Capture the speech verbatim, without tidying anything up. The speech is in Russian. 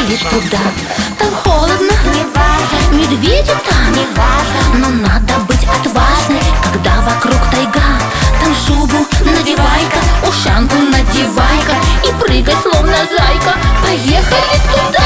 Поехали туда. Там холодно, не важно, медведи там, не важно, но надо быть отважной, когда вокруг тайга. Там шубу надевай-ка, ушанку надевай-ка и прыгай, словно зайка. Поехали туда.